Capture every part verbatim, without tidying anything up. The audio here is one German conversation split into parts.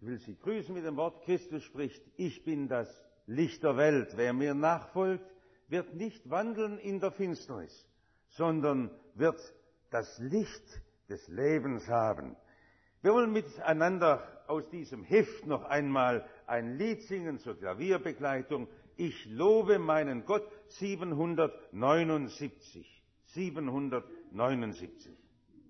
Ich will Sie grüßen mit dem Wort, Christus spricht, ich bin das Licht der Welt. Wer mir nachfolgt, wird nicht wandeln in der Finsternis, sondern wird das Licht des Lebens haben. Wir wollen miteinander aus diesem Heft noch einmal ein Lied singen zur Klavierbegleitung. Ich lobe meinen Gott, siebenhundertneunundsiebzig. siebenhundertneunundsiebzig.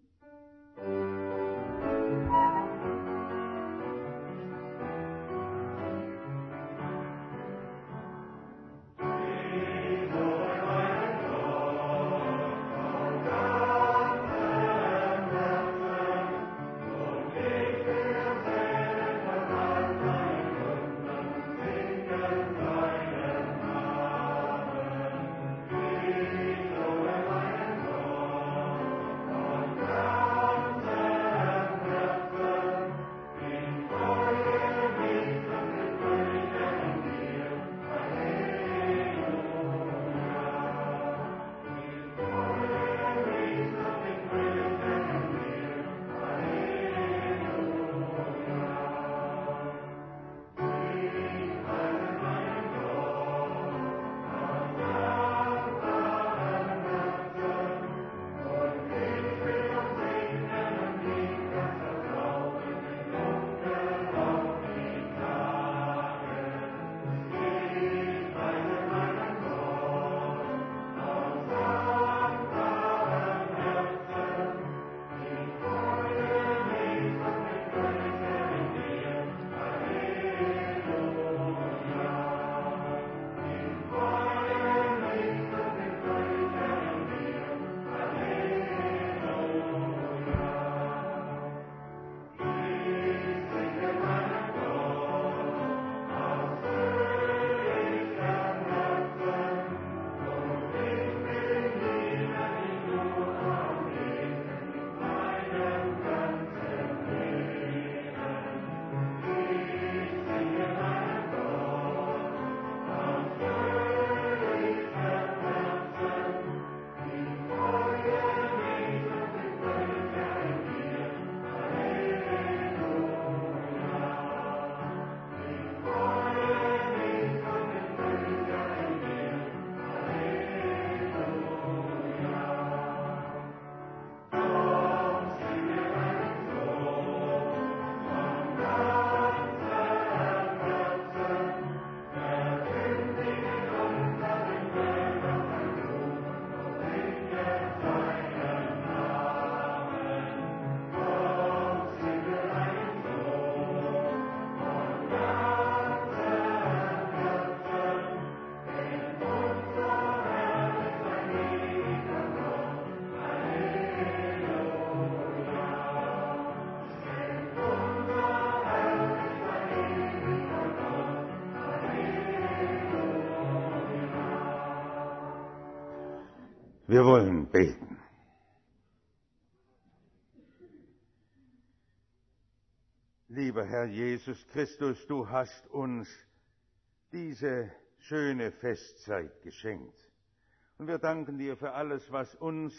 Wir wollen beten. Lieber Herr Jesus Christus, du hast uns diese schöne Festzeit geschenkt. Und wir danken dir für alles, was uns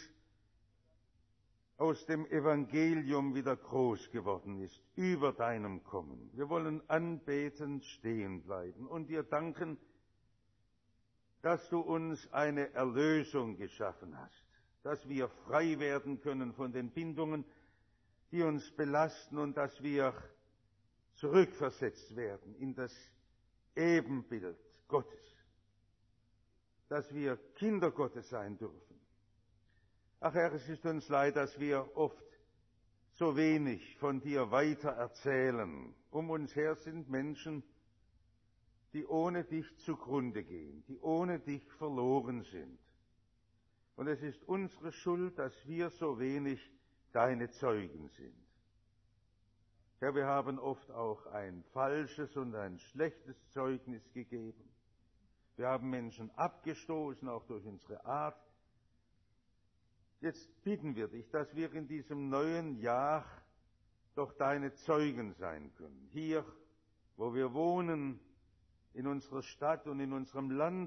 aus dem Evangelium wieder groß geworden ist, über deinem Kommen. Wir wollen anbetend stehen bleiben und dir danken, dass du uns eine Erlösung geschaffen hast, dass wir frei werden können von den Bindungen, die uns belasten und dass wir zurückversetzt werden in das Ebenbild Gottes, dass wir Kinder Gottes sein dürfen. Ach Herr, es ist uns leid, dass wir oft so wenig von dir weiter erzählen. Um uns her sind Menschen, die ohne dich zugrunde gehen, die ohne dich verloren sind. Und es ist unsere Schuld, dass wir so wenig deine Zeugen sind. Herr, wir haben oft auch ein falsches und ein schlechtes Zeugnis gegeben. Wir haben Menschen abgestoßen, auch durch unsere Art. Jetzt bitten wir dich, dass wir in diesem neuen Jahr doch deine Zeugen sein können. Hier, wo wir wohnen, in unserer Stadt und in unserem Land,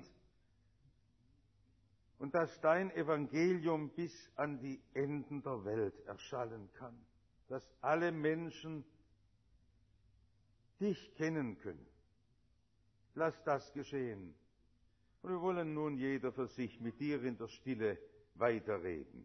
und dass dein Evangelium bis an die Enden der Welt erschallen kann, dass alle Menschen dich kennen können. Lass das geschehen. Und wir wollen nun jeder für sich mit dir in der Stille weiterreden.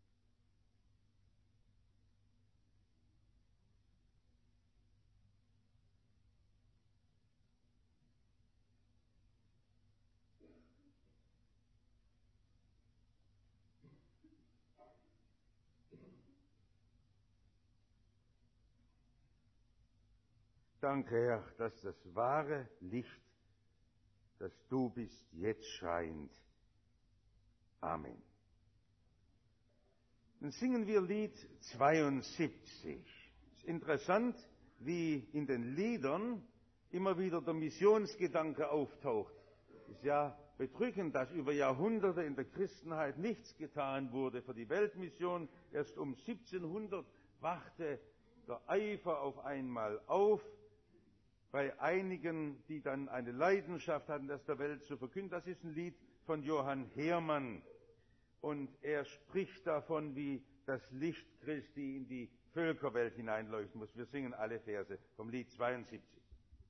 Danke, Herr, dass das wahre Licht, das du bist, jetzt scheint. Amen. Dann singen wir Lied zweiundsiebzig. Es ist interessant, wie in den Liedern immer wieder der Missionsgedanke auftaucht. Es ist ja bedrückend, dass über Jahrhunderte in der Christenheit nichts getan wurde für die Weltmission. Erst um siebzehnhundert wachte der Eifer auf einmal auf, bei einigen, die dann eine Leidenschaft hatten, das der Welt zu verkünden. Das ist ein Lied von Johann Hermann. Und er spricht davon, wie das Licht Christi in die Völkerwelt hineinleuchten muss. Wir singen alle Verse vom Lied zweiundsiebzig.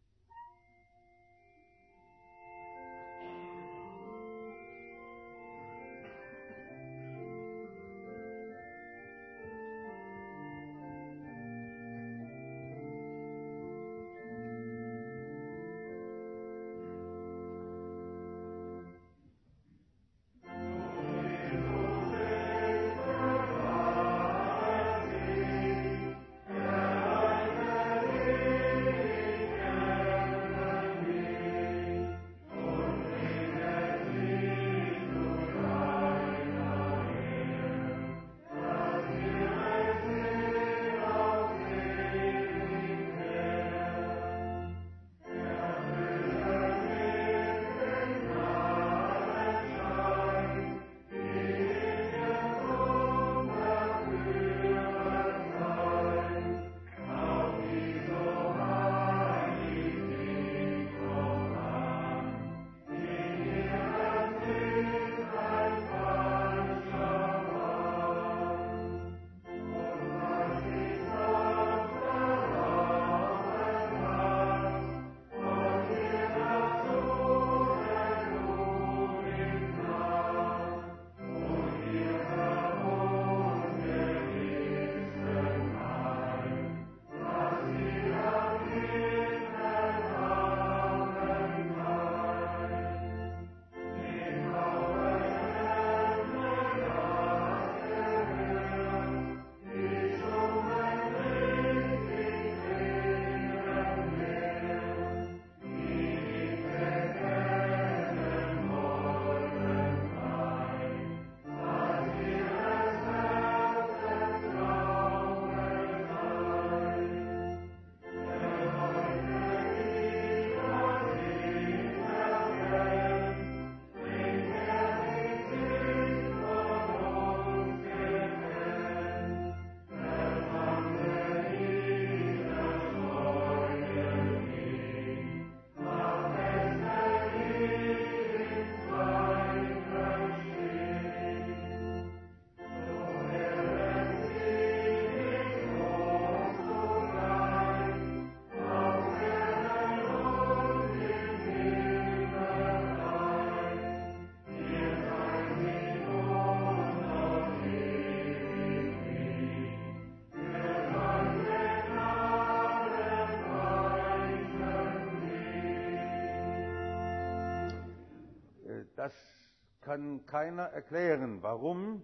Das kann keiner erklären, warum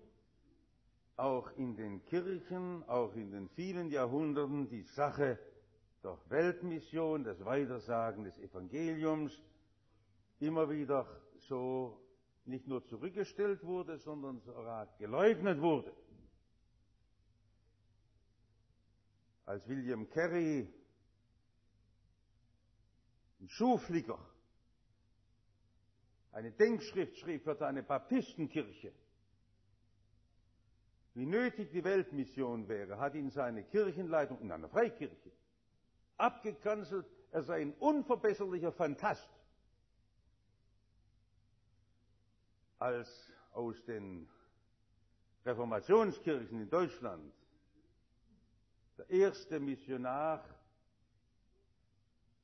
auch in den Kirchen, auch in den vielen Jahrhunderten die Sache der Weltmission, des Weitersagen des Evangeliums immer wieder so nicht nur zurückgestellt wurde, sondern sogar geleugnet wurde. Als William Carey, ein Schuhflicker, eine Denkschrift schrieb für seine Baptistenkirche, wie nötig die Weltmission wäre, hat ihn seine Kirchenleitung in einer Freikirche abgekanzelt, er sei ein unverbesserlicher Phantast. Als aus den Reformationskirchen in Deutschland der erste Missionar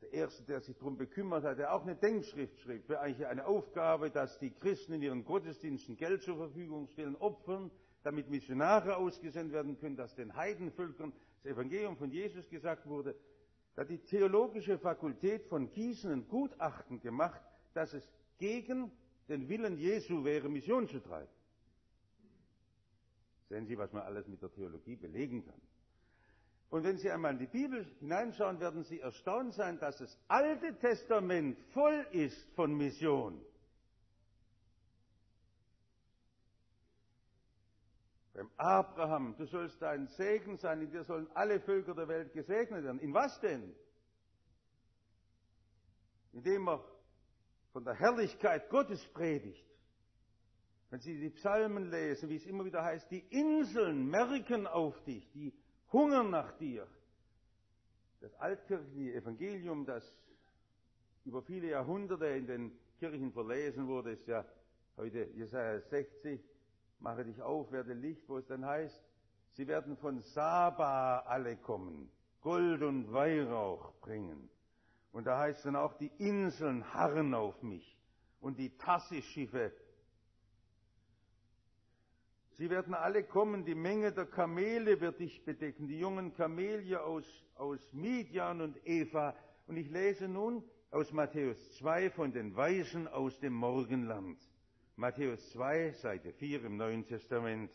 der Erste, der sich darum bekümmert hat, der auch eine Denkschrift schrieb, für eigentlich eine Aufgabe, dass die Christen in ihren Gottesdiensten Geld zur Verfügung stellen, opfern, damit Missionare ausgesendet werden können, dass den Heidenvölkern das Evangelium von Jesus gesagt wurde. Da hat die theologische Fakultät von Gießen ein Gutachten gemacht, dass es gegen den Willen Jesu wäre, Mission zu treiben. Sehen Sie, was man alles mit der Theologie belegen kann. Und wenn Sie einmal in die Bibel hineinschauen, werden Sie erstaunt sein, dass das Alte Testament voll ist von Mission. Beim Abraham, du sollst ein Segen sein, in dir sollen alle Völker der Welt gesegnet werden. In was denn? Indem er von der Herrlichkeit Gottes predigt. Wenn Sie die Psalmen lesen, wie es immer wieder heißt, die Inseln merken auf dich, die hungern nach dir. Das altkirchliche Evangelium, das über viele Jahrhunderte in den Kirchen verlesen wurde, ist ja heute Jesaja sechzig, mache dich auf, werde Licht, wo es dann heißt, sie werden von Saba alle kommen, Gold und Weihrauch bringen. Und da heißt dann auch, die Inseln harren auf mich und die Tarsis-Schiffe. Sie werden alle kommen, die Menge der Kamele wird dich bedecken, die jungen Kamelie aus, aus Midian und Eva. Und ich lese nun aus Matthäus zwei von den Weisen aus dem Morgenland. Matthäus zwei, Seite vier im Neuen Testament.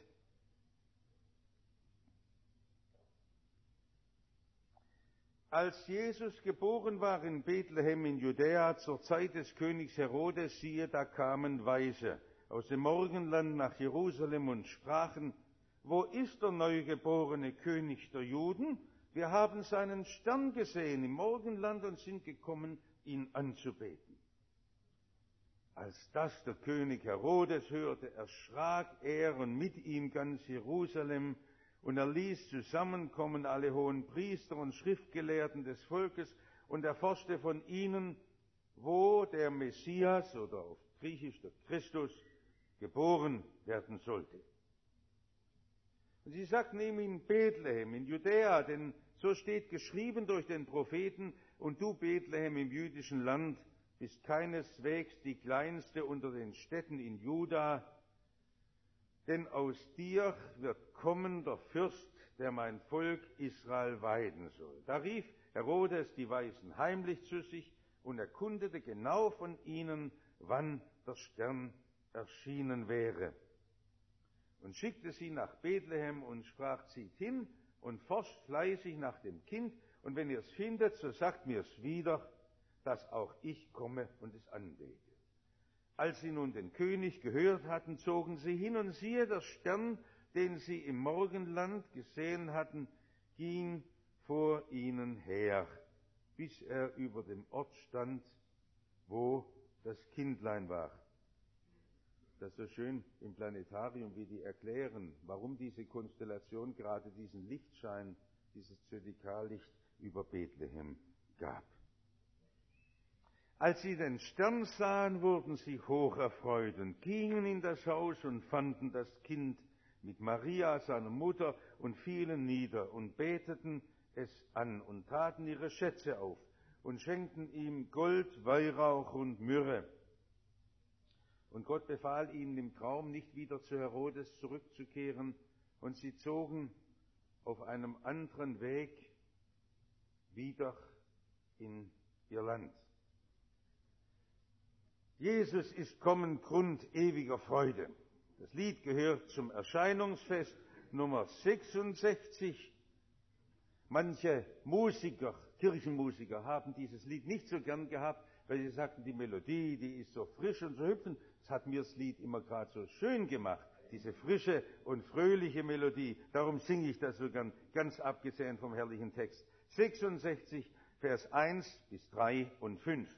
Als Jesus geboren war in Bethlehem in Judäa zur Zeit des Königs Herodes, siehe, da kamen Weise aus dem Morgenland nach Jerusalem und sprachen, wo ist der neugeborene König der Juden? Wir haben seinen Stern gesehen im Morgenland und sind gekommen, ihn anzubeten. Als das der König Herodes hörte, erschrak er und mit ihm ganz Jerusalem, und er ließ zusammenkommen alle hohen Priester und Schriftgelehrten des Volkes und erforschte von ihnen, wo der Messias oder auf Griechisch der Christus geboren werden sollte. Und sie sagten ihm in Bethlehem, in Judäa, denn so steht geschrieben durch den Propheten, und du Bethlehem im jüdischen Land bist keineswegs die kleinste unter den Städten in Juda, denn aus dir wird kommen der Fürst, der mein Volk Israel weiden soll. Da rief Herodes die Weisen heimlich zu sich und erkundete genau von ihnen, wann der Stern erschienen wäre. Und schickte sie nach Bethlehem und sprach, zieht hin und forscht fleißig nach dem Kind, und wenn ihr es findet, so sagt mir es wieder, dass auch ich komme und es anbete. Als sie nun den König gehört hatten, zogen sie hin, und siehe, der Stern, den sie im Morgenland gesehen hatten, ging vor ihnen her, bis er über dem Ort stand, wo das Kindlein war. Das ist so schön im Planetarium, wie die erklären, warum diese Konstellation gerade diesen Lichtschein, dieses Zodiakallicht über Bethlehem gab. Als sie den Stern sahen, wurden sie hoch erfreut und gingen in das Haus und fanden das Kind mit Maria, seiner Mutter, und fielen nieder und beteten es an und taten ihre Schätze auf und schenkten ihm Gold, Weihrauch und Myrrhe. Und Gott befahl ihnen im Traum, nicht wieder zu Herodes zurückzukehren, und sie zogen auf einem anderen Weg wieder in ihr Land. Jesus ist kommen, Grund ewiger Freude. Das Lied gehört zum Erscheinungsfest Nummer sechsundsechzig. Manche Musiker, Kirchenmusiker, haben dieses Lied nicht so gern gehabt, weil sie sagten, die Melodie, die ist so frisch und so hüpfend. Das hat mir das Lied immer gerade so schön gemacht, diese frische und fröhliche Melodie. Darum singe ich das so gern, ganz abgesehen vom herrlichen Text. sechsundsechzig, Vers eins bis drei und fünf.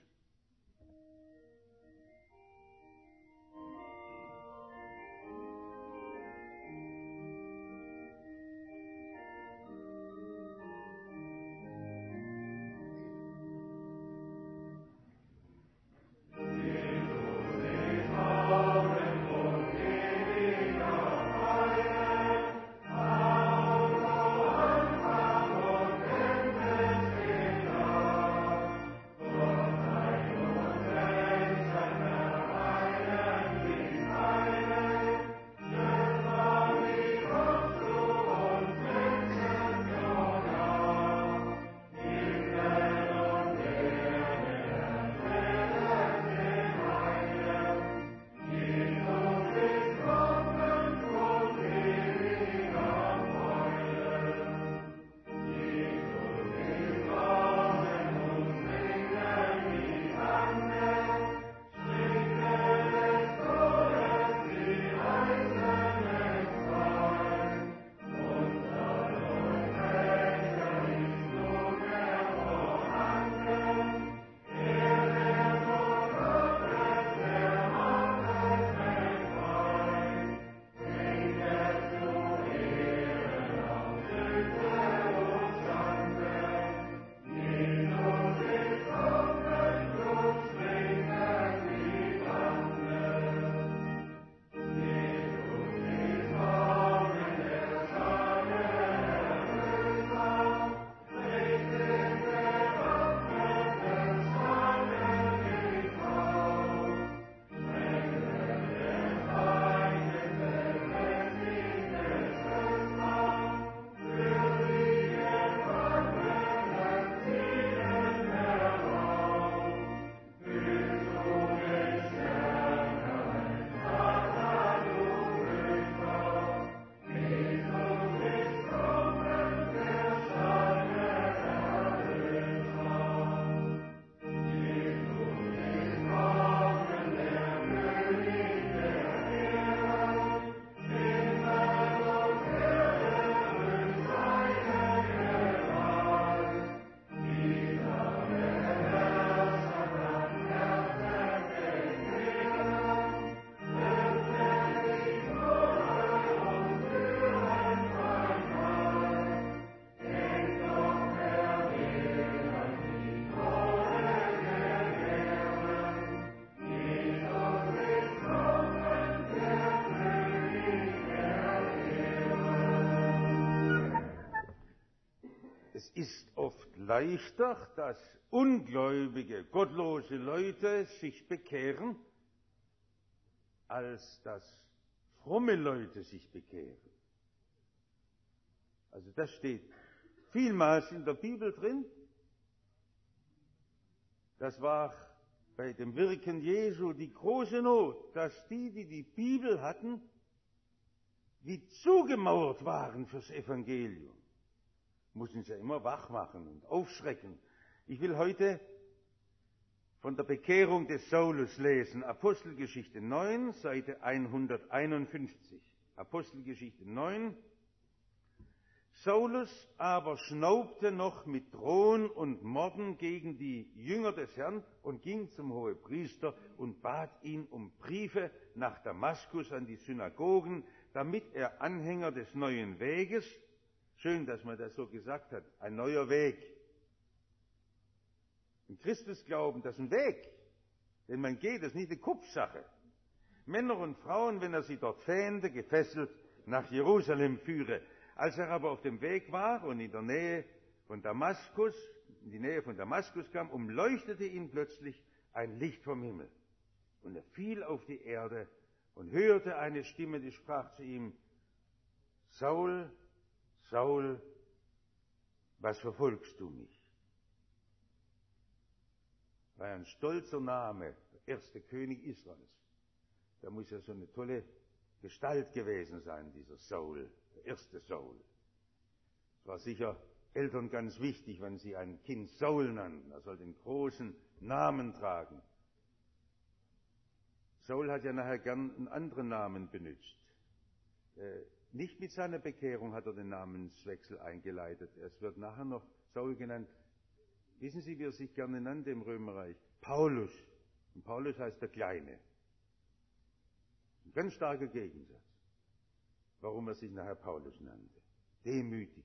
es ist oft leichter, dass ungläubige, gottlose Leute sich bekehren, als dass fromme Leute sich bekehren. Also das steht vielmals in der Bibel drin. Das war bei dem Wirken Jesu die große Not, dass die, die die Bibel hatten, wie zugemauert waren fürs Evangelium. Mussten sie ja immer wach machen und aufschrecken. Ich will heute von der Bekehrung des Saulus lesen. Apostelgeschichte neun, Seite hunderteinundfünfzig. Apostelgeschichte neun. Saulus aber schnaubte noch mit Drohen und Morden gegen die Jünger des Herrn und ging zum Hohepriester und bat ihn um Briefe nach Damaskus an die Synagogen, damit er Anhänger des neuen Weges, schön, dass man das so gesagt hat, ein neuer Weg. Im Christusglauben, das ist ein Weg, den man geht, das ist nicht eine Kopfsache. Männer und Frauen, wenn er sie dort fähnde, gefesselt nach Jerusalem führe. Als er aber auf dem Weg war und in der Nähe von Damaskus, in die Nähe von Damaskus kam, umleuchtete ihn plötzlich ein Licht vom Himmel. Und er fiel auf die Erde und hörte eine Stimme, die sprach zu ihm: Saul, Saul, was verfolgst du mich? War ein stolzer Name, der erste König Israels. Da muss ja so eine tolle Gestalt gewesen sein, dieser Saul, der erste Saul. Es war sicher Eltern ganz wichtig, wenn sie ein Kind Saul nannten. Er soll den großen Namen tragen. Saul hat ja nachher gern einen anderen Namen benutzt. Äh, nicht mit seiner Bekehrung hat er den Namenswechsel eingeleitet. Es wird nachher noch Saul genannt. Wissen Sie, wie er sich gerne nannte im Römerreich? Paulus. Und Paulus heißt der Kleine. Ein ganz starker Gegensatz, warum er sich nachher Paulus nannte. Demütig.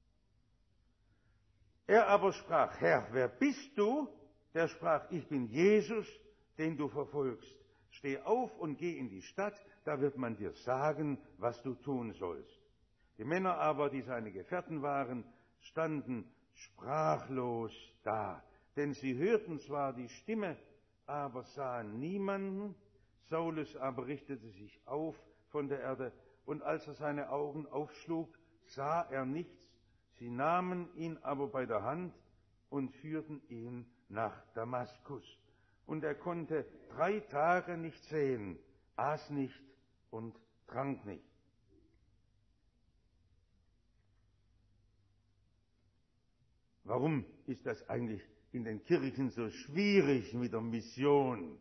Er aber sprach: Herr, wer bist du? Der sprach: Ich bin Jesus, den du verfolgst. Steh auf und geh in die Stadt, da wird man dir sagen, was du tun sollst. Die Männer aber, die seine Gefährten waren, standen sprachlos da, denn sie hörten zwar die Stimme, aber sahen niemanden. Saulus aber richtete sich auf von der Erde, und als er seine Augen aufschlug, sah er nichts. Sie nahmen ihn aber bei der Hand und führten ihn nach Damaskus. Und er konnte drei Tage nicht sehen, aß nicht und trank nicht. Warum ist das eigentlich in den Kirchen so schwierig mit der Mission?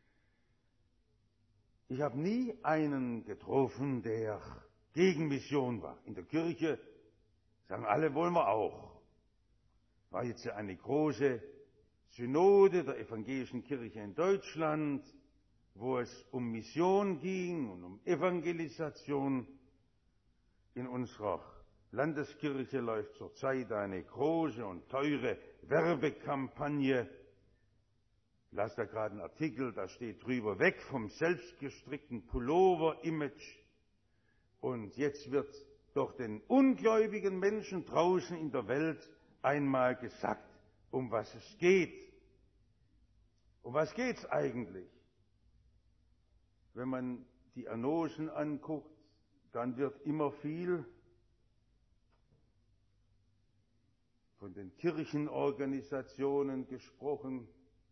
Ich habe nie einen getroffen, der gegen Mission war. In der Kirche sagen alle, wollen wir auch. War jetzt ja eine große Synode der evangelischen Kirche in Deutschland, wo es um Mission ging und um Evangelisation. In unserer Landeskirche läuft zurzeit eine große und teure Werbekampagne. Ich las da gerade einen Artikel, da steht drüber: weg vom selbstgestrickten Pullover-Image. Und jetzt wird doch den ungläubigen Menschen draußen in der Welt einmal gesagt, um was es geht. Um was geht's eigentlich? Wenn man die Annoncen anguckt, dann wird immer viel von den Kirchenorganisationen gesprochen.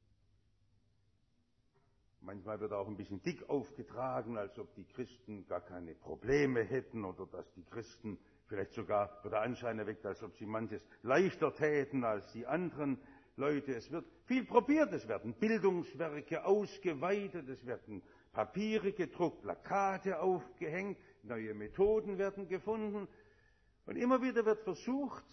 Manchmal wird auch ein bisschen dick aufgetragen, als ob die Christen gar keine Probleme hätten oder dass die Christen vielleicht sogar, wird der Anschein erweckt, als ob sie manches leichter täten als die anderen Leute. Es wird viel probiert, es werden Bildungswerke ausgeweitet, es werden Papiere gedruckt, Plakate aufgehängt, neue Methoden werden gefunden. Und immer wieder wird versucht,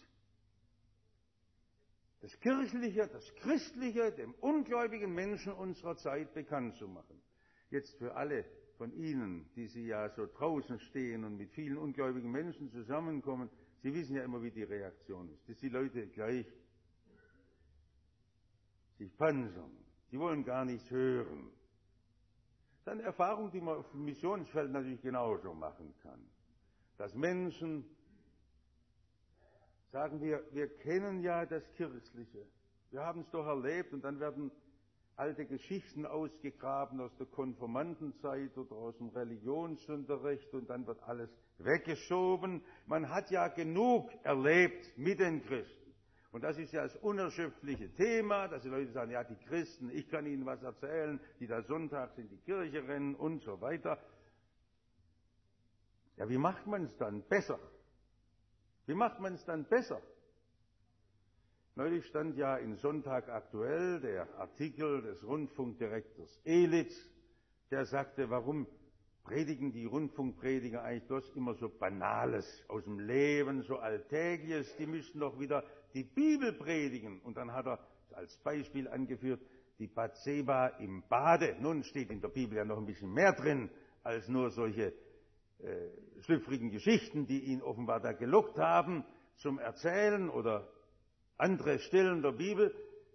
das Kirchliche, das Christliche dem ungläubigen Menschen unserer Zeit bekannt zu machen. Jetzt für alle von Ihnen, die Sie ja so draußen stehen und mit vielen ungläubigen Menschen zusammenkommen, Sie wissen ja immer, wie die Reaktion ist, dass die Leute gleich sich panzern. Sie wollen gar nichts hören. Das ist eine Erfahrung, die man auf dem Missionsfeld natürlich genauso machen kann. Dass Menschen sagen wir, wir kennen ja das Kirchliche. Wir haben es doch erlebt und dann werden alte Geschichten ausgegraben aus der Konfirmandenzeit oder aus dem Religionsunterricht und dann wird alles weggeschoben. Man hat ja genug erlebt mit den Christen. Und das ist ja das unerschöpfliche Thema, dass die Leute sagen, ja, die Christen, ich kann ihnen was erzählen, die da sonntags in die Kirche rennen und so weiter. Ja, wie macht man es dann besser? Wie macht man es dann besser? Neulich stand ja in Sonntag aktuell der Artikel des Rundfunkdirektors Elitz, der sagte, warum predigen die Rundfunkprediger eigentlich bloß immer so Banales aus dem Leben, so Alltägliches, die müssten doch wieder die Bibel predigen. Und dann hat er als Beispiel angeführt, die Bathseba im Bade. Nun steht in der Bibel ja noch ein bisschen mehr drin, als nur solche äh, schlüpfrigen Geschichten, die ihn offenbar da gelockt haben zum Erzählen oder andere Stellen der Bibel.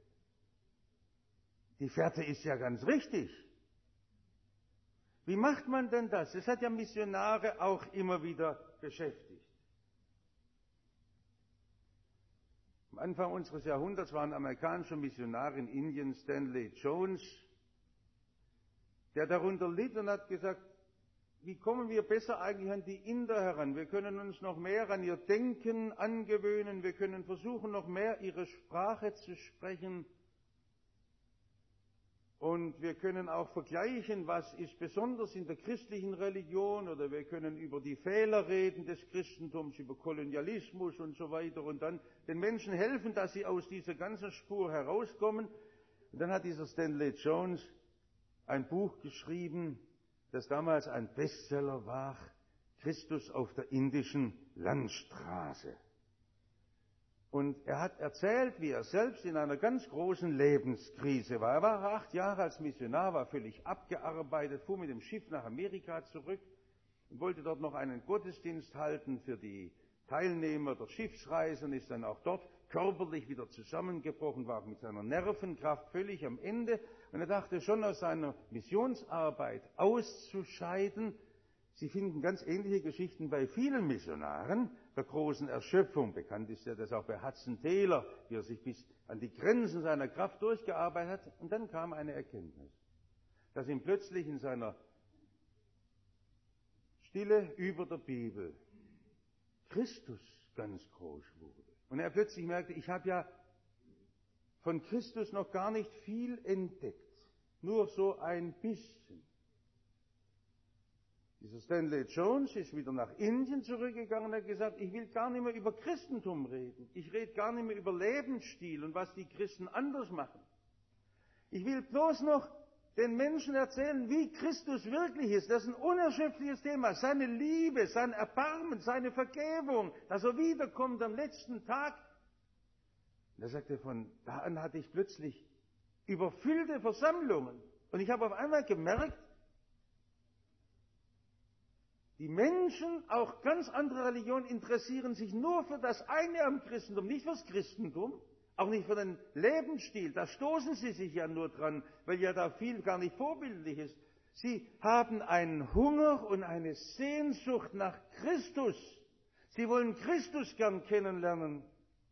Die Fährte ist ja ganz richtig. Wie macht man denn das? Das hat ja Missionare auch immer wieder beschäftigt. Am Anfang unseres Jahrhunderts war ein amerikanischer Missionar in Indien, Stanley Jones, der darunter litt und hat gesagt, wie kommen wir besser eigentlich an die Inder heran? Wir können uns noch mehr an ihr Denken angewöhnen, wir können versuchen, noch mehr ihre Sprache zu sprechen. Und wir können auch vergleichen, was ist besonders in der christlichen Religion, oder wir können über die Fehler reden des Christentums, über Kolonialismus und so weiter und dann den Menschen helfen, dass sie aus dieser ganzen Spur herauskommen. Und dann hat dieser Stanley Jones ein Buch geschrieben, das damals ein Bestseller war, Christus auf der indischen Landstraße. Und er hat erzählt, wie er selbst in einer ganz großen Lebenskrise war. Er war acht Jahre als Missionar, war völlig abgearbeitet, fuhr mit dem Schiff nach Amerika zurück und wollte dort noch einen Gottesdienst halten für die Teilnehmer der Schiffsreise und ist dann auch dort körperlich wieder zusammengebrochen, war mit seiner Nervenkraft völlig am Ende. Und er dachte schon, aus seiner Missionsarbeit auszuscheiden. Sie finden ganz ähnliche Geschichten bei vielen Missionaren der großen Erschöpfung. Bekannt ist ja das auch bei Hudson Taylor, wie er sich bis an die Grenzen seiner Kraft durchgearbeitet hat. Und dann kam eine Erkenntnis, dass ihm plötzlich in seiner Stille über der Bibel Christus ganz groß wurde. Und er plötzlich merkte, ich habe ja von Christus noch gar nicht viel entdeckt, nur so ein bisschen. Dieser Stanley Jones ist wieder nach Indien zurückgegangen und hat gesagt, ich will gar nicht mehr über Christentum reden. Ich rede gar nicht mehr über Lebensstil und was die Christen anders machen. Ich will bloß noch den Menschen erzählen, wie Christus wirklich ist. Das ist ein unerschöpfliches Thema. Seine Liebe, sein Erbarmen, seine Vergebung, dass er wiederkommt am letzten Tag. Und er sagte, von da an hatte ich plötzlich überfüllte Versammlungen. Und ich habe auf einmal gemerkt, die Menschen, auch ganz andere Religionen, interessieren sich nur für das eine am Christentum, nicht fürs Christentum, auch nicht für den Lebensstil. Da stoßen sie sich ja nur dran, weil ja da viel gar nicht vorbildlich ist. Sie haben einen Hunger und eine Sehnsucht nach Christus. Sie wollen Christus gern kennenlernen.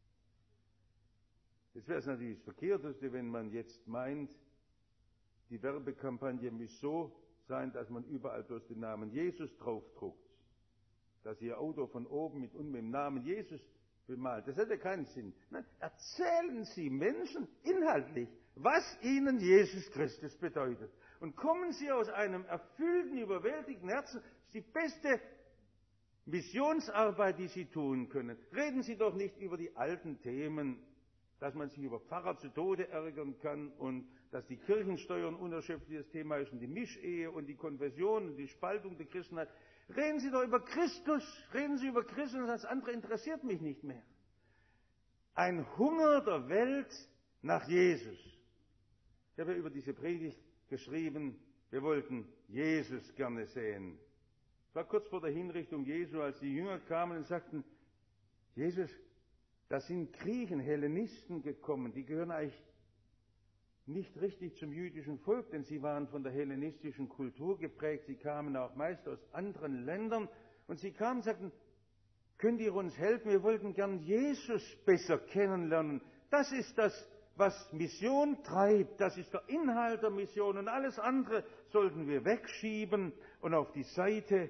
Jetzt wäre es natürlich das Verkehrteste, wenn man jetzt meint, die Werbekampagne muss so sein, dass man überall bloß den Namen Jesus draufdruckt. Dass Ihr Auto von oben mit unten mit dem Namen Jesus bemalt. Das hätte keinen Sinn. Nein, erzählen Sie Menschen inhaltlich, was Ihnen Jesus Christus bedeutet. Und kommen Sie aus einem erfüllten, überwältigten Herzen. Das ist die beste Missionsarbeit, die Sie tun können. Reden Sie doch nicht über die alten Themen, dass man sich über Pfarrer zu Tode ärgern kann und dass die Kirchensteuer ein unerschöpfliches Thema ist und die Mischehe und die Konversion und die Spaltung der Christenheit. Reden Sie doch über Christus, reden Sie über Christus, das andere interessiert mich nicht mehr. Ein Hunger der Welt nach Jesus. Ich habe ja über diese Predigt geschrieben, wir wollten Jesus gerne sehen. Es war kurz vor der Hinrichtung Jesu, als die Jünger kamen und sagten, Jesus, da sind Griechen, Hellenisten gekommen, die gehören eigentlich nicht richtig zum jüdischen Volk, denn sie waren von der hellenistischen Kultur geprägt, sie kamen auch meist aus anderen Ländern und sie kamen und sagten, könnt ihr uns helfen? Wir wollten gern Jesus besser kennenlernen. Das ist das, was Mission treibt. Das ist der Inhalt der Mission. Und alles andere sollten wir wegschieben und auf die Seite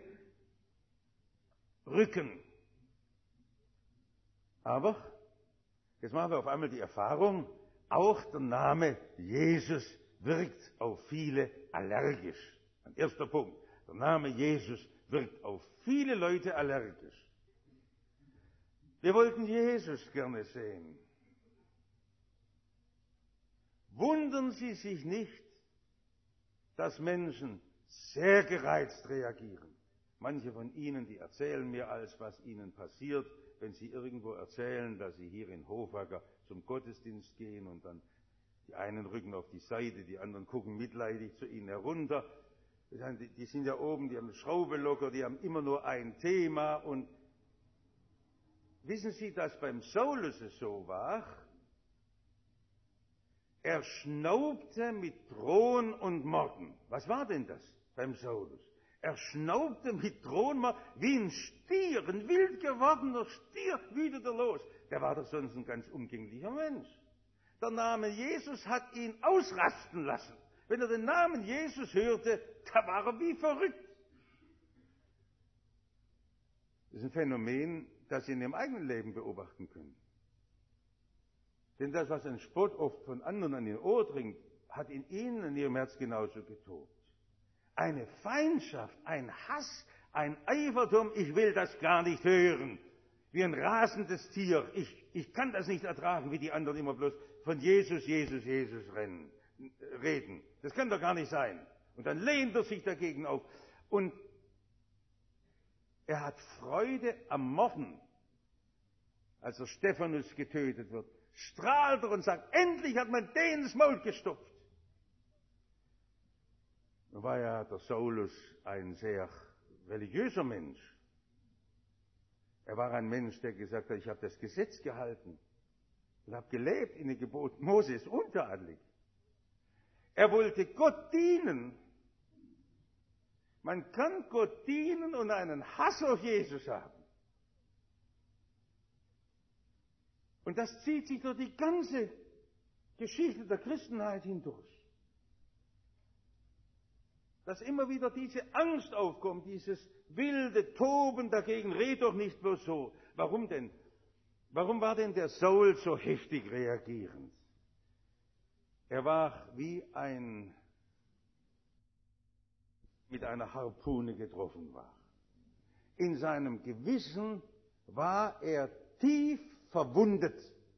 rücken. Aber jetzt machen wir auf einmal die Erfahrung, auch der Name Jesus wirkt auf viele allergisch. Ein erster Punkt. Der Name Jesus wirkt auf viele Leute allergisch. Wir wollten Jesus gerne sehen. Wundern Sie sich nicht, dass Menschen sehr gereizt reagieren. Manche von Ihnen, die erzählen mir alles, was ihnen passiert, wenn sie irgendwo erzählen, dass sie hier in Hofacker zum Gottesdienst gehen und dann die einen rücken auf die Seite, die anderen gucken mitleidig zu ihnen herunter. Die sind ja oben, die haben eine Schraube locker, die haben immer nur ein Thema. Und wissen Sie, dass beim Saulus es so war? Er schnaubte mit Drohen und Morden. Was war denn das beim Saulus? Er schnaubte mit Drohen und Morden wie ein Stier, ein wild gewordener Stier, wütete los. Der war doch sonst ein ganz umgänglicher Mensch. Der Name Jesus hat ihn ausrasten lassen. Wenn er den Namen Jesus hörte, da war er wie verrückt. Das ist ein Phänomen, das Sie in Ihrem eigenen Leben beobachten können. Denn das, was ein Spott oft von anderen an Ihr Ohr dringt, hat in Ihnen, in Ihrem Herz genauso getobt. Eine Feindschaft, ein Hass, ein Eifertum, ich will das gar nicht hören. Wie ein rasendes Tier. Ich, ich kann das nicht ertragen, wie die anderen immer bloß von Jesus, Jesus, Jesus rennen, reden. Das kann doch gar nicht sein. Und dann lehnt er sich dagegen auf. Und er hat Freude am Morden. Als der Stephanus getötet wird, strahlt er und sagt, endlich hat man den ins Maul gestopft. Nun war ja der Saulus ein sehr religiöser Mensch. Er war ein Mensch, der gesagt hat, ich habe das Gesetz gehalten und habe gelebt in den Geboten Moses, untadelig. Er wollte Gott dienen. Man kann Gott dienen und einen Hass auf Jesus haben. Und das zieht sich durch die ganze Geschichte der Christenheit hindurch. Dass immer wieder diese Angst aufkommt, dieses wilde Toben dagegen, red doch nicht bloß so. Warum denn? Warum war denn der Saul so heftig reagierend? Er war wie ein, mit einer Harpune getroffen war. In seinem Gewissen war er tief verwundet.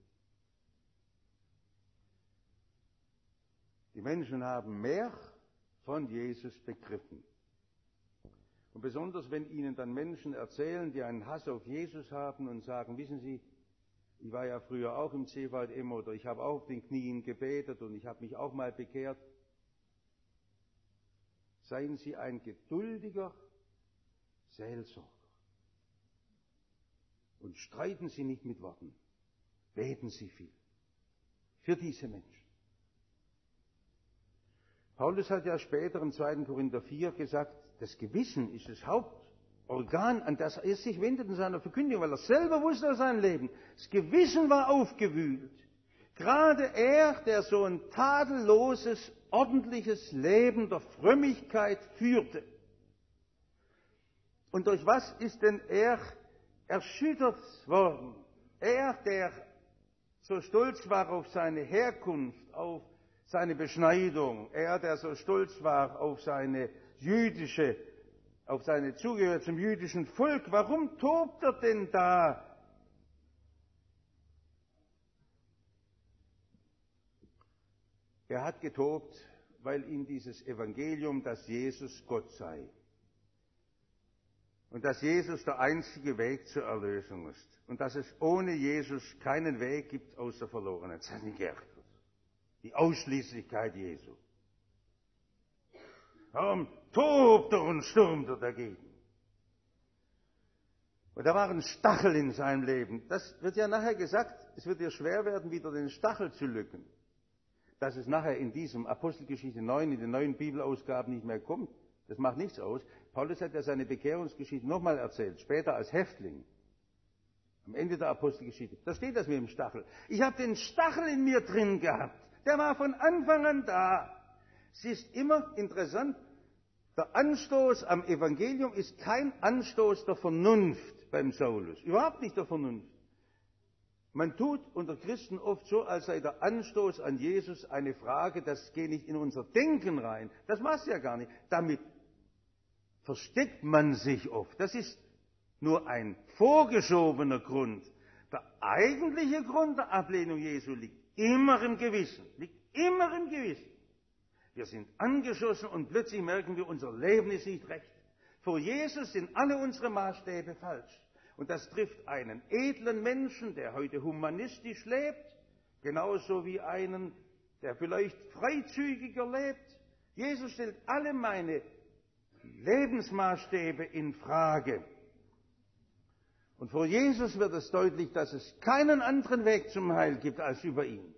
Die Menschen haben mehr von Jesus begriffen. Und besonders, wenn ihnen dann Menschen erzählen, die einen Hass auf Jesus haben und sagen, wissen Sie, ich war ja früher auch im C V M oder ich habe auch auf den Knien gebetet und ich habe mich auch mal bekehrt. Seien Sie ein geduldiger Seelsorger. Und streiten Sie nicht mit Worten. Beten Sie viel. Für diese Menschen. Paulus hat ja später im zweiten Korinther vier gesagt, das Gewissen ist das Hauptorgan, an das er sich wendet in seiner Verkündigung, weil er selber wusste aus seinem Leben. Das Gewissen war aufgewühlt. Gerade er, der so ein tadelloses, ordentliches Leben der Frömmigkeit führte. Und durch was ist denn er erschüttert worden? Er, der so stolz war auf seine Herkunft, auf seine Beschneidung, er, der so stolz war auf seine jüdische, auf seine Zugehörigkeit zum jüdischen Volk, warum tobt er denn da? Er hat getobt, weil ihm dieses Evangelium, dass Jesus Gott sei und dass Jesus der einzige Weg zur Erlösung ist und dass es ohne Jesus keinen Weg gibt außer Verlorenheit. Das hat ihn geärgert. Die Ausschließlichkeit Jesu. Warum tobt er und stürmt er dagegen? Und da war ein Stachel in seinem Leben. Das wird ja nachher gesagt, es wird dir schwer werden, wieder den Stachel zu lücken. Dass es nachher in diesem Apostelgeschichte neun, in den neuen Bibelausgaben nicht mehr kommt, das macht nichts aus. Paulus hat ja seine Bekehrungsgeschichte nochmal erzählt, später als Häftling. Am Ende der Apostelgeschichte. Da steht das mit dem Stachel. Ich habe den Stachel in mir drin gehabt. Der war von Anfang an da. Es ist immer interessant, der Anstoß am Evangelium ist kein Anstoß der Vernunft beim Saulus. Überhaupt nicht der Vernunft. Man tut unter Christen oft so, als sei der Anstoß an Jesus eine Frage, das geht nicht in unser Denken rein. Das macht ja gar nicht. Damit versteckt man sich oft. Das ist nur ein vorgeschobener Grund. Der eigentliche Grund der Ablehnung Jesu liegt immer im Gewissen. Liegt immer im Gewissen. Wir sind angeschossen und plötzlich merken wir, unser Leben ist nicht recht. Vor Jesus sind alle unsere Maßstäbe falsch. Und das trifft einen edlen Menschen, der heute humanistisch lebt, genauso wie einen, der vielleicht freizügiger lebt. Jesus stellt alle meine Lebensmaßstäbe in Frage. Und vor Jesus wird es deutlich, dass es keinen anderen Weg zum Heil gibt als über ihn.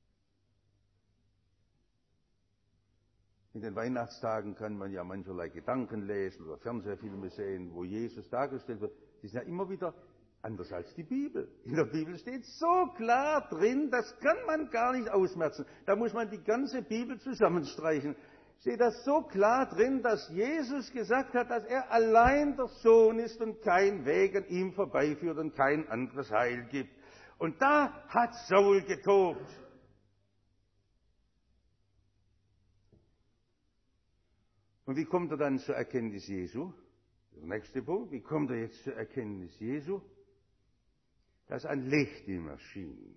In den Weihnachtstagen kann man ja mancherlei Gedanken lesen oder Fernsehfilme sehen, wo Jesus dargestellt wird. Die sind ja immer wieder anders als die Bibel. In der Bibel steht so klar drin, das kann man gar nicht ausmerzen. Da muss man die ganze Bibel zusammenstreichen. Steht das so klar drin, dass Jesus gesagt hat, dass er allein der Sohn ist und kein Weg an ihm vorbeiführt und kein anderes Heil gibt. Und da hat Saul getobt. Und wie kommt er dann zur Erkenntnis Jesu? Der nächste Punkt, wie kommt er jetzt zur Erkenntnis Jesu? Dass ein Licht ihm erschien.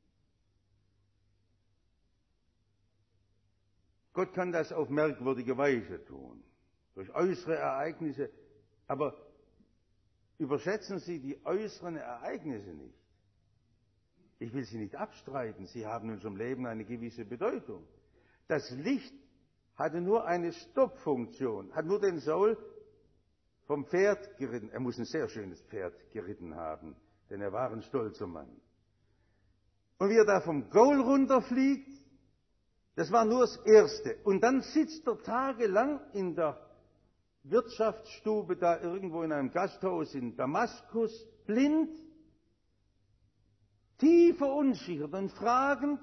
Gott kann das auf merkwürdige Weise tun, durch äußere Ereignisse, aber überschätzen Sie die äußeren Ereignisse nicht. Ich will sie nicht abstreiten, sie haben in unserem Leben eine gewisse Bedeutung. Das Licht hatte nur eine Stoppfunktion, hat nur den Saul vom Pferd geritten. Er muss ein sehr schönes Pferd geritten haben, denn er war ein stolzer Mann. Und wie er da vom Gaul runterfliegt, das war nur das Erste. Und dann sitzt er tagelang in der Wirtschaftsstube da irgendwo in einem Gasthaus in Damaskus, blind, tief verunsichert und fragend.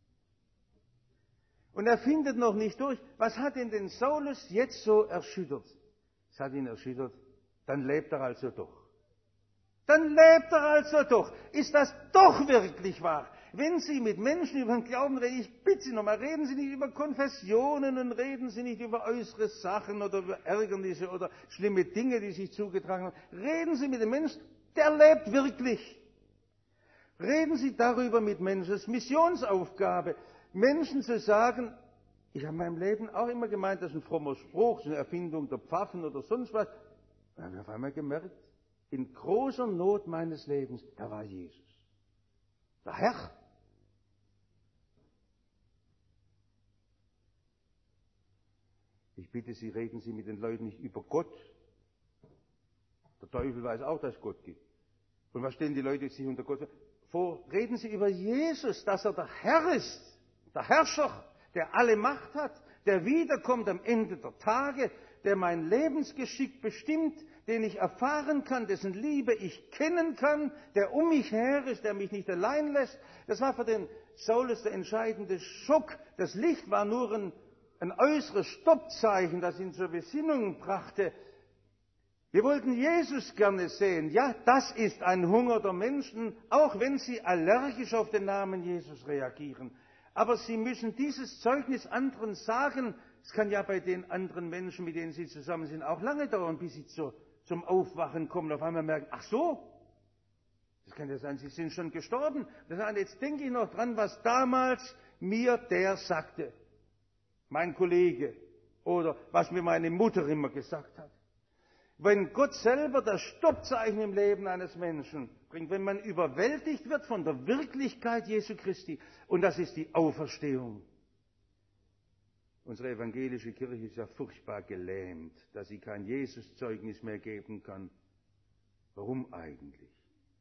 Und er findet noch nicht durch, was hat denn den Saulus jetzt so erschüttert? Es hat ihn erschüttert, dann lebt er also doch. Dann lebt er also doch. Ist das doch wirklich wahr? Wenn Sie mit Menschen über den Glauben reden, ich bitte Sie nochmal, reden Sie nicht über Konfessionen und reden Sie nicht über äußere Sachen oder über Ärgernisse oder schlimme Dinge, die sich zugetragen haben. Reden Sie mit dem Menschen, der lebt wirklich. Reden Sie darüber mit Menschen. Das ist Missionsaufgabe, Menschen zu sagen, ich habe in meinem Leben auch immer gemeint, das ist ein frommer Spruch, das ist eine Erfindung der Pfaffen oder sonst was. Dann habe ich auf einmal gemerkt, in großer Not meines Lebens, da war Jesus. Der Herr. Ich bitte Sie, reden Sie mit den Leuten nicht über Gott. Der Teufel weiß auch, dass es Gott gibt. Und was stellen die Leute sich unter Gott vor? Reden Sie über Jesus, dass er der Herr ist, der Herrscher, der alle Macht hat, der wiederkommt am Ende der Tage, der mein Lebensgeschick bestimmt, den ich erfahren kann, dessen Liebe ich kennen kann, der um mich her ist, der mich nicht allein lässt. Das war für den Saulus der entscheidende Schock. Das Licht war nur ein, ein äußeres Stoppzeichen, das ihn zur Besinnung brachte. Wir wollten Jesus gerne sehen. Ja, das ist ein Hunger der Menschen, auch wenn sie allergisch auf den Namen Jesus reagieren. Aber sie müssen dieses Zeugnis anderen sagen. Es kann ja bei den anderen Menschen, mit denen sie zusammen sind, auch lange dauern, bis sie zu, zum Aufwachen kommen. Auf einmal merken, ach so, das kann ja sein, sie sind schon gestorben. Das heißt, jetzt denke ich noch dran, was damals mir der sagte, mein Kollege, oder was mir meine Mutter immer gesagt hat. Wenn Gott selber das Stoppzeichen im Leben eines Menschen bringt, wenn man überwältigt wird von der Wirklichkeit Jesu Christi, und das ist die Auferstehung. Unsere evangelische Kirche ist ja furchtbar gelähmt, dass sie kein Jesus-Zeugnis mehr geben kann. Warum eigentlich?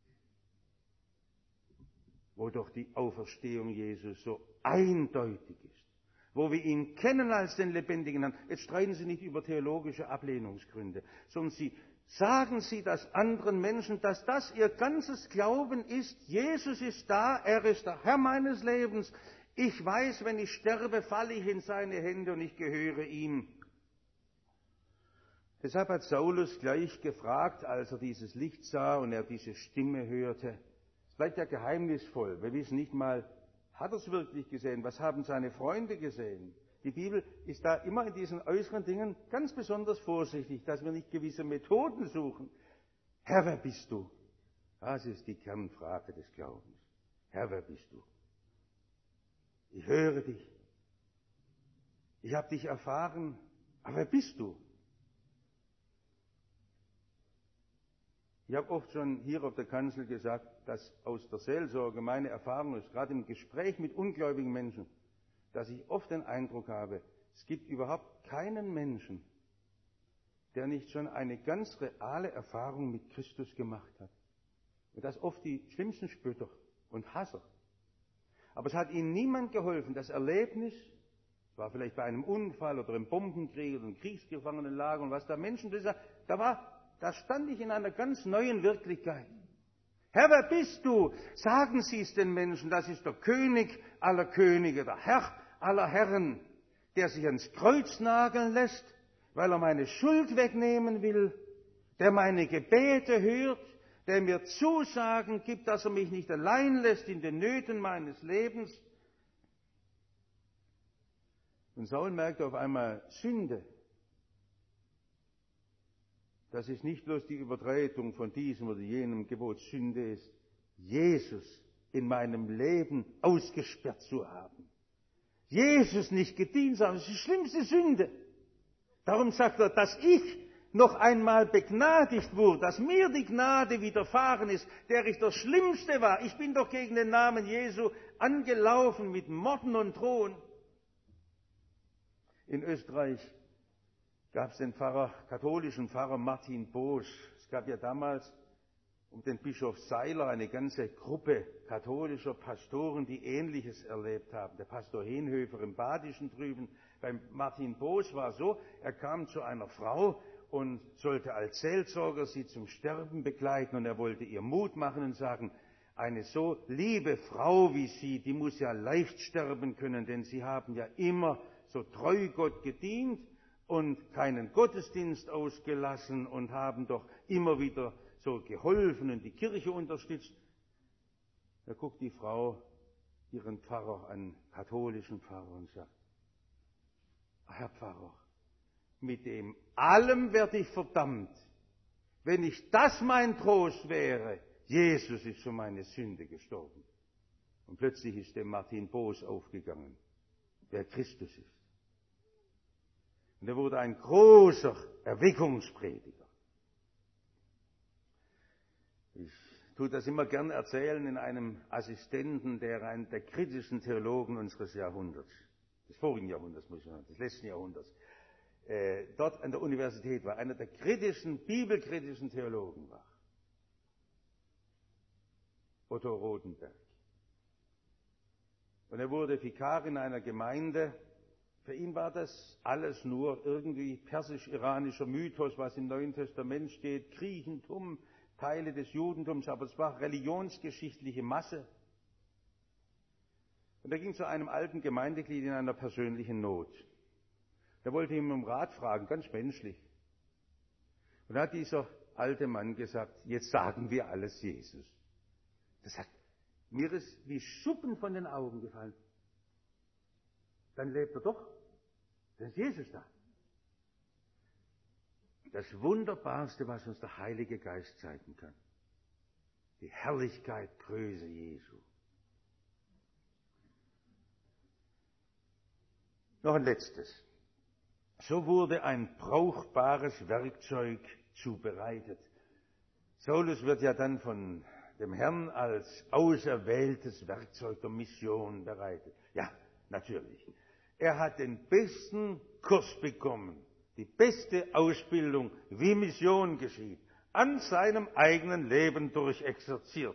Wo doch die Auferstehung Jesus so eindeutig ist, wo wir ihn kennen als den lebendigen Herrn. Jetzt streiten Sie nicht über theologische Ablehnungsgründe, sondern Sie, Sagen Sie das anderen Menschen, dass das Ihr ganzes Glauben ist. Jesus ist da, er ist der Herr meines Lebens. Ich weiß, wenn ich sterbe, falle ich in seine Hände und ich gehöre ihm. Deshalb hat Saulus gleich gefragt, als er dieses Licht sah und er diese Stimme hörte. Es bleibt ja geheimnisvoll. Wir wissen nicht mal, hat er es wirklich gesehen? Was haben seine Freunde gesehen? Die Bibel ist da immer in diesen äußeren Dingen ganz besonders vorsichtig, dass wir nicht gewisse Methoden suchen. Herr, wer bist du? Das ist die Kernfrage des Glaubens. Herr, wer bist du? Ich höre dich. Ich habe dich erfahren. Aber wer bist du? Ich habe oft schon hier auf der Kanzel gesagt, dass aus der Seelsorge meine Erfahrung ist, gerade im Gespräch mit ungläubigen Menschen, dass ich oft den Eindruck habe, es gibt überhaupt keinen Menschen, der nicht schon eine ganz reale Erfahrung mit Christus gemacht hat. Und das oft die schlimmsten Spötter und Hasser. Aber es hat ihnen niemand geholfen. Das Erlebnis, es war vielleicht bei einem Unfall oder im Bombenkrieg oder im Kriegsgefangenenlager und was da Menschen, da war, da stand ich in einer ganz neuen Wirklichkeit. Herr, wer bist du? Sagen Sie es den Menschen, das ist der König aller Könige, der Herr aller Herren, der sich ans Kreuz nageln lässt, weil er meine Schuld wegnehmen will, der meine Gebete hört, der mir Zusagen gibt, dass er mich nicht allein lässt in den Nöten meines Lebens. Und Saul merkte auf einmal, Sünde, das ist nicht bloß die Übertretung von diesem oder jenem Gebot. Sünde ist, Jesus in meinem Leben ausgesperrt zu haben. Jesus nicht gedient zu haben, das ist die schlimmste Sünde. Darum sagt er, dass ich noch einmal begnadigt wurde, dass mir die Gnade widerfahren ist, der ich der Schlimmste war. Ich bin doch gegen den Namen Jesu angelaufen mit Morden und Drohen. In Österreich gab es den Pfarrer, katholischen Pfarrer Martin Bosch. Es gab ja damals um den Bischof Seiler eine ganze Gruppe katholischer Pastoren, die Ähnliches erlebt haben. Der Pastor Henhöfer im Badischen drüben. Beim Martin Bosch war so, er kam zu einer Frau und sollte als Seelsorger sie zum Sterben begleiten und er wollte ihr Mut machen und sagen, eine so liebe Frau wie Sie, die muss ja leicht sterben können, denn Sie haben ja immer so treu Gott gedient und keinen Gottesdienst ausgelassen und haben doch immer wieder so geholfen und die Kirche unterstützt. Da guckt die Frau ihren Pfarrer an, katholischen Pfarrer, und sagt, Herr Pfarrer, mit dem allem werde ich verdammt. Wenn nicht das mein Trost wäre, Jesus ist für meine Sünde gestorben. Und plötzlich ist dem Martin Boos aufgegangen, wer Christus ist. Und er wurde ein großer Erweckungsprediger. Ich tue das immer gern erzählen in einem Assistenten, der einen der kritischen Theologen unseres Jahrhunderts, des vorigen Jahrhunderts, muss ich sagen, des letzten Jahrhunderts, äh, dort an der Universität war, einer der kritischen, bibelkritischen Theologen war. Otto Rodenberg. Und er wurde Vikar in einer Gemeinde. Für ihn war das alles nur irgendwie persisch-iranischer Mythos, was im Neuen Testament steht, Griechentum, Teile des Judentums, aber es war religionsgeschichtliche Masse. Und er ging zu einem alten Gemeindeglied in einer persönlichen Not. Er wollte ihm um Rat fragen, ganz menschlich. Und da hat dieser alte Mann gesagt, jetzt sagen wir alles Jesus. Er sagt, mir ist wie Schuppen von den Augen gefallen. Dann lebt er doch. Dann ist Jesus da. Das Wunderbarste, was uns der Heilige Geist zeigen kann. Die Herrlichkeit, Größe Jesu. Noch ein letztes. So wurde ein brauchbares Werkzeug zubereitet. Saulus wird ja dann von dem Herrn als auserwähltes Werkzeug der Mission bereitet. Ja, natürlich. Er hat den besten Kurs bekommen, die beste Ausbildung, wie Mission geschieht, an seinem eigenen Leben durchexerziert.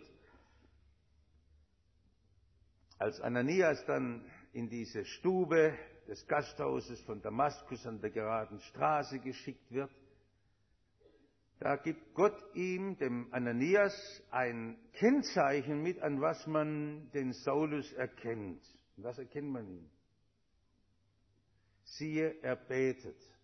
Als Ananias dann in diese Stube des Gasthauses von Damaskus an der geraden Straße geschickt wird, Da gibt Gott ihm, dem Ananias, ein Kennzeichen mit, an was man den Saulus erkennt. Und was erkennt man ihn? Siehe, er betet. Es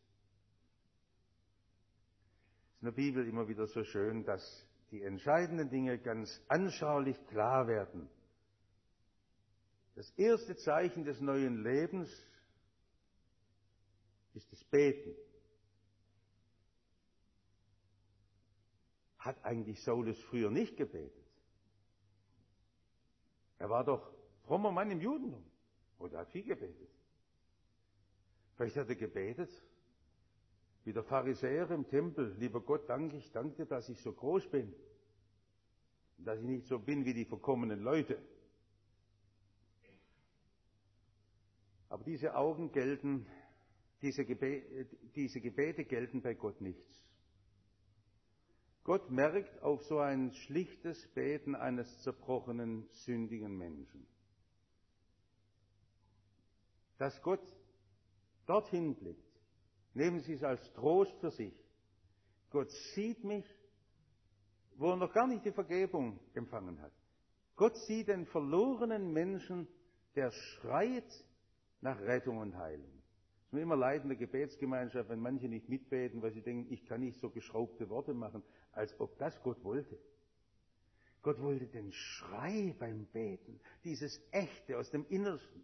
ist in der Bibel immer wieder so schön, dass die entscheidenden Dinge ganz anschaulich klar werden. Das erste Zeichen des neuen Lebens ist das Beten. Hat eigentlich Saulus früher nicht gebetet? Er war doch frommer Mann im Judentum. Oder hat viel gebetet? Vielleicht hat er gebetet, wie der Pharisäer im Tempel. Lieber Gott, danke, ich danke dir, dass ich so groß bin. Und dass ich nicht so bin wie die verkommenen Leute. Aber diese Augen gelten, diese, Gebe diese Gebete gelten bei Gott nichts. Gott merkt auf so ein schlichtes Beten eines zerbrochenen, sündigen Menschen. Dass Gott dorthin blickt, nehmen Sie es als Trost für sich. Gott sieht mich, wo er noch gar nicht die Vergebung empfangen hat. Gott sieht den verlorenen Menschen, der schreit nach Rettung und Heilung. Es ist mir immer leid in der Gebetsgemeinschaft, wenn manche nicht mitbeten, weil sie denken, ich kann nicht so geschraubte Worte machen, als ob das Gott wollte. Gott wollte den Schrei beim Beten, dieses Echte aus dem Innersten.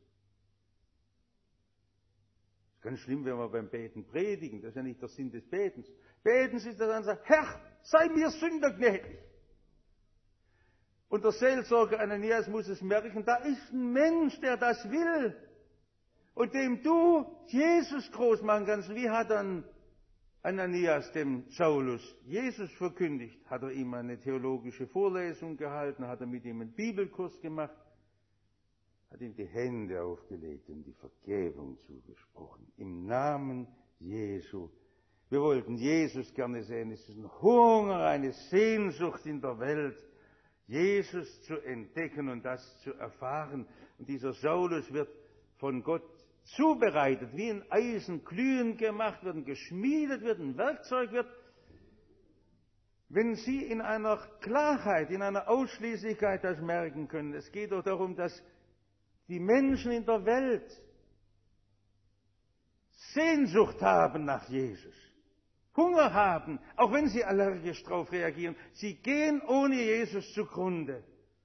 Es ist ganz schlimm, wenn wir beim Beten predigen, das ist ja nicht der Sinn des Betens. Beten Sie dann und sagen, Herr, sei mir Sünder gnädig. Und der Seelsorger Ananias muss es merken, da ist ein Mensch, der das will. Und dem du Jesus groß machen kannst. Wie hat dann Ananias dem Saulus Jesus verkündigt? Hat er ihm eine theologische Vorlesung gehalten? Hat er mit ihm einen Bibelkurs gemacht? Hat ihm die Hände aufgelegt und die Vergebung zugesprochen. Im Namen Jesu. Wir wollten Jesus gerne sehen. Es ist ein Hunger, eine Sehnsucht in der Welt, Jesus zu entdecken und das zu erfahren. Und dieser Saulus wird von Gott zubereitet, wie in Eisen glühend gemacht wird, und geschmiedet wird, ein Werkzeug wird. Wenn Sie in einer Klarheit, in einer Ausschließlichkeit das merken können, es geht doch darum, dass die Menschen in der Welt Sehnsucht haben nach Jesus, Hunger haben, auch wenn sie allergisch darauf reagieren. Sie gehen ohne Jesus zugrunde.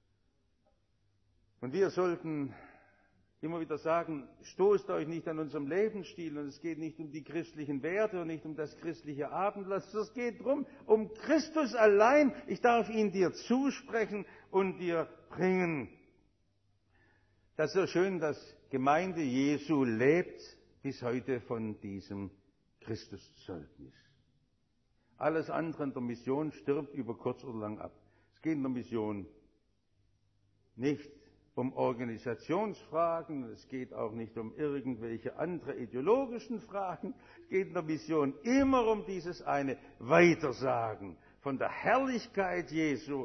Und wir sollten immer wieder sagen, stoßt euch nicht an unserem Lebensstil, und es geht nicht um die christlichen Werte und nicht um das christliche Abendlass, es geht darum, um Christus allein. Ich darf ihn dir zusprechen und dir bringen. Das ist so schön, dass Gemeinde Jesu lebt bis heute von diesem Christuszeugnis. Alles andere in der Mission stirbt über kurz oder lang ab. Es geht in der Mission nicht um Organisationsfragen, es geht auch nicht um irgendwelche andere ideologischen Fragen. Es geht in der Mission immer um dieses eine Weitersagen von der Herrlichkeit Jesu.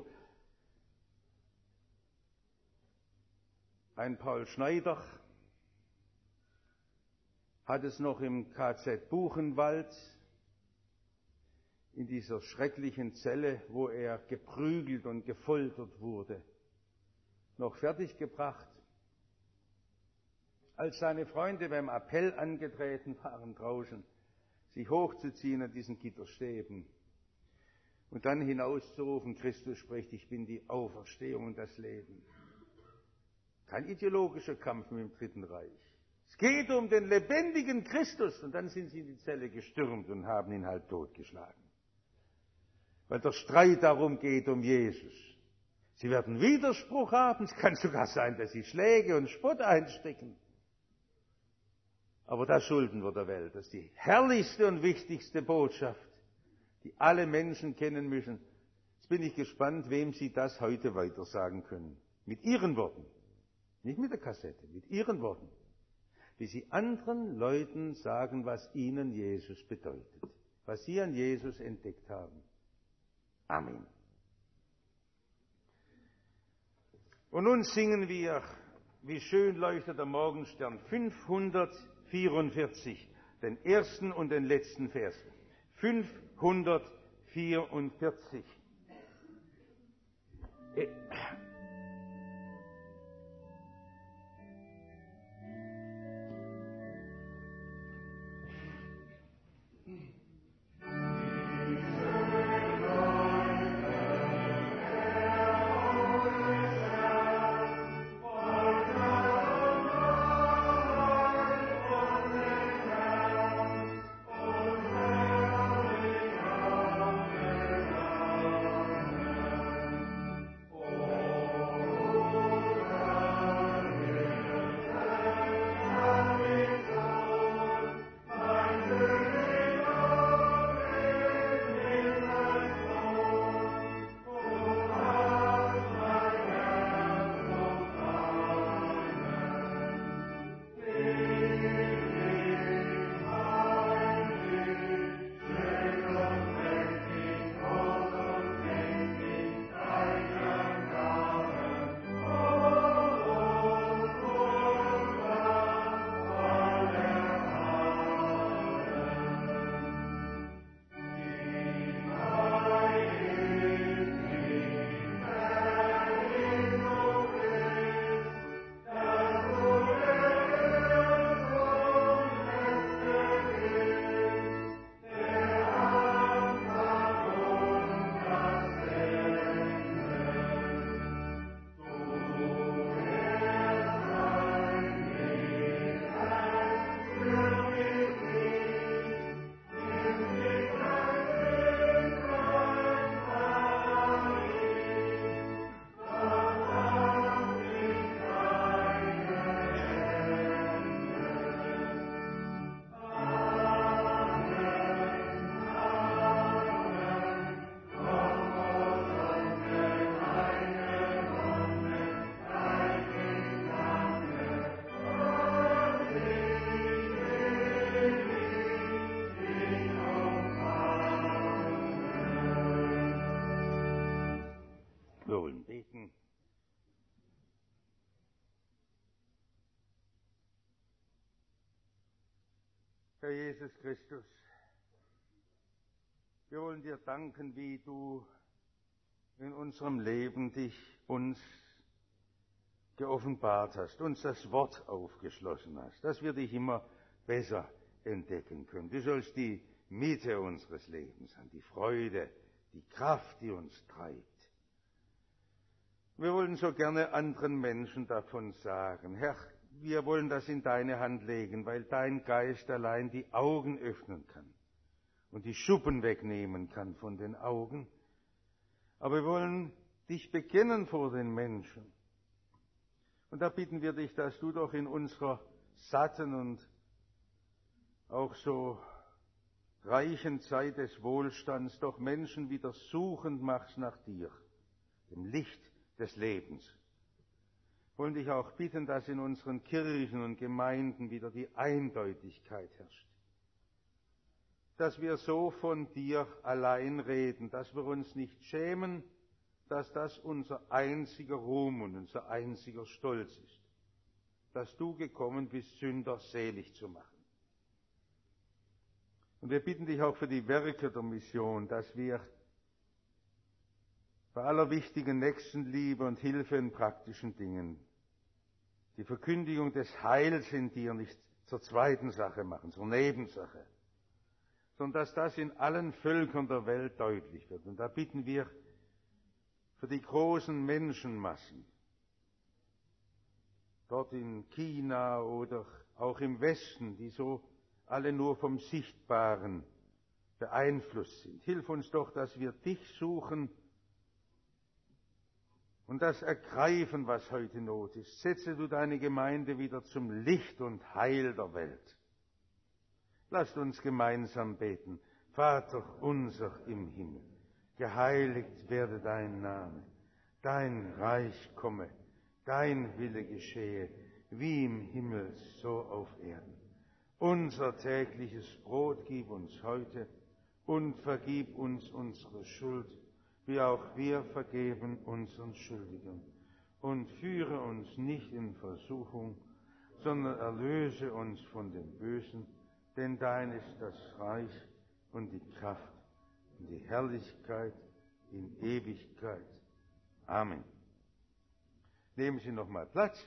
Ein Paul Schneider hat es noch im K Z Buchenwald, in dieser schrecklichen Zelle, wo er geprügelt und gefoltert wurde, noch fertiggebracht. Als seine Freunde beim Appell angetreten waren draußen, sich hochzuziehen an diesen Gitterstäben und dann hinauszurufen, Christus spricht, ich bin die Auferstehung und das Leben. Kein ideologischer Kampf mit dem Dritten Reich. Es geht um den lebendigen Christus. Und dann sind sie in die Zelle gestürmt und haben ihn halt totgeschlagen. Weil der Streit darum geht, um Jesus. Sie werden Widerspruch haben. Es kann sogar sein, dass sie Schläge und Spott einstecken. Aber das schulden wir der Welt. Das ist die herrlichste und wichtigste Botschaft, die alle Menschen kennen müssen. Jetzt bin ich gespannt, wem Sie das heute weitersagen können. Mit Ihren Worten. Nicht mit der Kassette, mit Ihren Worten. Wie Sie anderen Leuten sagen, was ihnen Jesus bedeutet. Was Sie an Jesus entdeckt haben. Amen. Und nun singen wir, wie schön leuchtet der Morgenstern, fünfhundertvierundvierzig, den ersten und den letzten Vers. fünfhundertvierundvierzig. vierundvierzig. Herr Jesus Christus, wir wollen dir danken, wie du in unserem Leben dich uns geoffenbart hast, uns das Wort aufgeschlossen hast, dass wir dich immer besser entdecken können. Du sollst die Mitte unseres Lebens sein, die Freude, die Kraft, die uns treibt. Wir wollen so gerne anderen Menschen davon sagen, Herr, wir wollen das in deine Hand legen, weil dein Geist allein die Augen öffnen kann und die Schuppen wegnehmen kann von den Augen. Aber wir wollen dich bekennen vor den Menschen. Und da bitten wir dich, dass du doch in unserer satten und auch so reichen Zeit des Wohlstands doch Menschen wieder suchend machst nach dir, dem Licht des Lebens. Wir wollen dich auch bitten, dass in unseren Kirchen und Gemeinden wieder die Eindeutigkeit herrscht. Dass wir so von dir allein reden, dass wir uns nicht schämen, dass das unser einziger Ruhm und unser einziger Stolz ist. Dass du gekommen bist, Sünder selig zu machen. Und wir bitten dich auch für die Werke der Mission, dass wir bei aller wichtigen Nächstenliebe und Hilfe in praktischen Dingen die Verkündigung des Heils in dir nicht zur zweiten Sache machen, zur Nebensache, sondern dass das in allen Völkern der Welt deutlich wird. Und da bitten wir für die großen Menschenmassen, dort in China oder auch im Westen, die so alle nur vom Sichtbaren beeinflusst sind. Hilf uns doch, dass wir dich suchen und das ergreifen, was heute Not ist. Setze du deine Gemeinde wieder zum Licht und Heil der Welt. Lasst uns gemeinsam beten. Vater unser im Himmel, geheiligt werde dein Name, dein Reich komme, dein Wille geschehe, wie im Himmel, so auf Erden. Unser tägliches Brot gib uns heute und vergib uns unsere Schuld, wie auch wir vergeben unseren Schuldigen. Und führe uns nicht in Versuchung, sondern erlöse uns von dem Bösen, denn dein ist das Reich und die Kraft in die Herrlichkeit in Ewigkeit. Amen. Nehmen Sie noch mal Platz.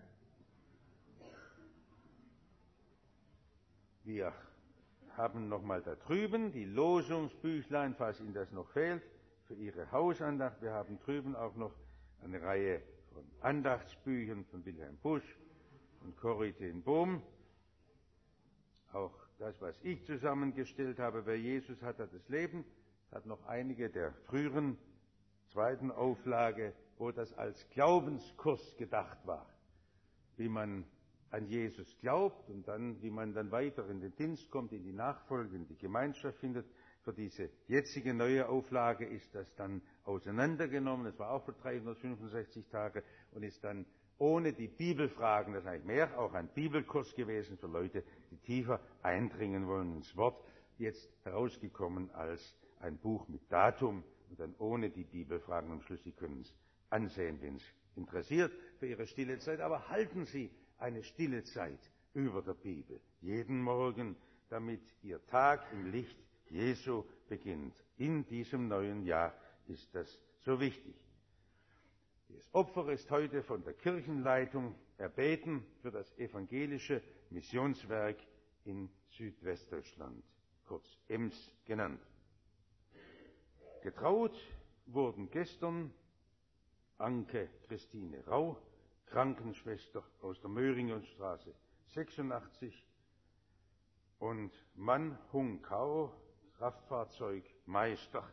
Wir haben noch mal da drüben die Losungsbüchlein, falls Ihnen das noch fehlt, für Ihre Hausandacht. Wir haben drüben auch noch eine Reihe von Andachtsbüchern von Wilhelm Busch und Corrie ten Boom. Auch das, was ich zusammengestellt habe, wer Jesus hat, hat das Leben, hat noch einige der früheren zweiten Auflage, wo das als Glaubenskurs gedacht war, wie man an Jesus glaubt und dann, wie man dann weiter in den Dienst kommt, in die Nachfolge, in die Gemeinschaft findet. Für diese jetzige neue Auflage ist das dann auseinandergenommen. Das war auch für dreihundertfünfundsechzig Tage und ist dann ohne die Bibelfragen, das ist eigentlich mehr auch ein Bibelkurs gewesen für Leute, die tiefer eindringen wollen ins Wort, jetzt herausgekommen als ein Buch mit Datum und dann ohne die Bibelfragen. Am Schluss, Sie können es ansehen, wenn es interessiert für Ihre stille Zeit. Aber halten Sie eine stille Zeit über der Bibel jeden Morgen, damit Ihr Tag im Licht Jesu beginnt. In diesem neuen Jahr ist das so wichtig. Das Opfer ist heute von der Kirchenleitung erbeten für das evangelische Missionswerk in Südwestdeutschland, kurz E M S genannt. Getraut wurden gestern Anke Christine Rau, Krankenschwester aus der Möhringenstraße sechsundachtzig, und Mann Hung Kao, Kraftfahrzeugmeister.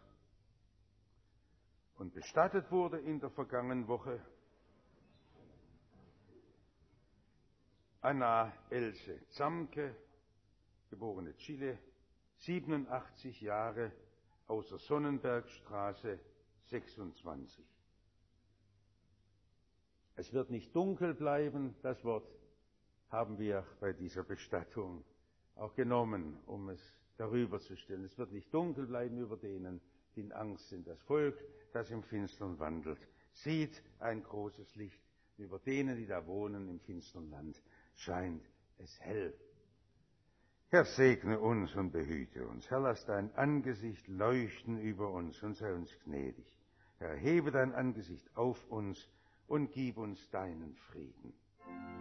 Und bestattet wurde in der vergangenen Woche Anna Else Zamke, geborene Chile, siebenundachtzig Jahre, aus der Sonnenbergstraße sechsundzwanzig. Es wird nicht dunkel bleiben, das Wort haben wir bei dieser Bestattung auch genommen, um es darüber zu stellen. Es wird nicht dunkel bleiben über denen, die in Angst sind. Das Volk, das im Finstern wandelt, sieht ein großes Licht. Über denen, die da wohnen im finstern Land, scheint es hell. Herr, segne uns und behüte uns. Herr, lass dein Angesicht leuchten über uns und sei uns gnädig. Herr, hebe dein Angesicht auf uns und gib uns deinen Frieden.